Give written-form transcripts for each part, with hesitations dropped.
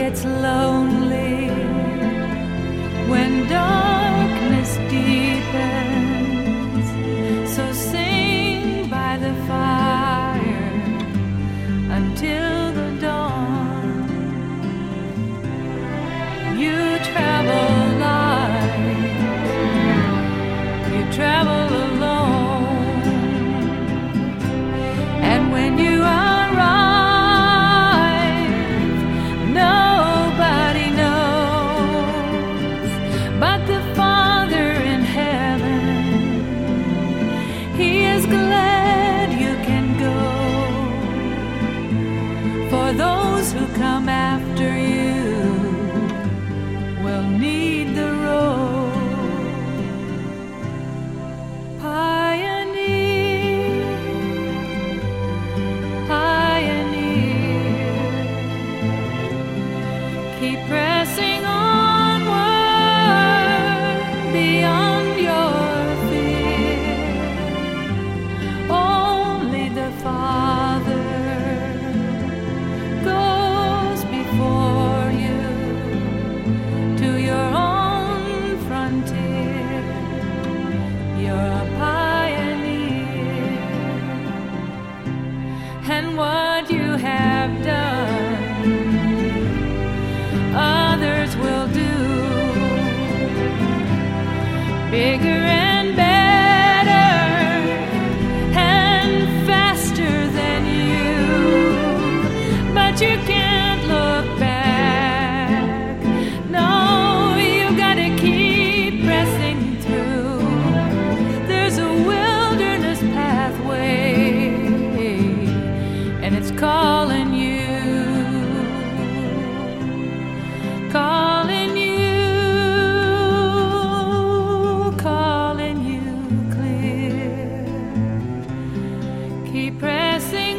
gets lonely, when darkness deepens, so sing by the fire until the dawn. You travel light, you travel alone, and when you arrive, nobody knows but the Father in heaven. He is glad you can go, for those who come after you will need the road. Pioneer, pioneer, keep pressing onward beyond your fear. Only the Father goes before you to your own frontier. You're a pioneer, and what you have done, others will do, bigger and better and faster than you. But you can't look back. No, you gotta keep pressing through. There's a wilderness pathway, and it's calling you, calling you, calling you clear. Keep pressing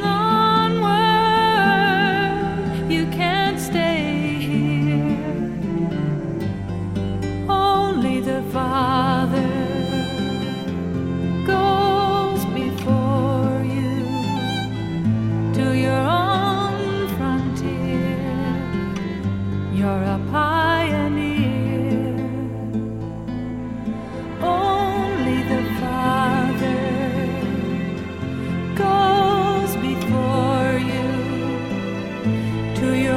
onward, you can't stay here. Only the Father goes before you to your own frontier. You're a pioneer. Only the Father goes before you to your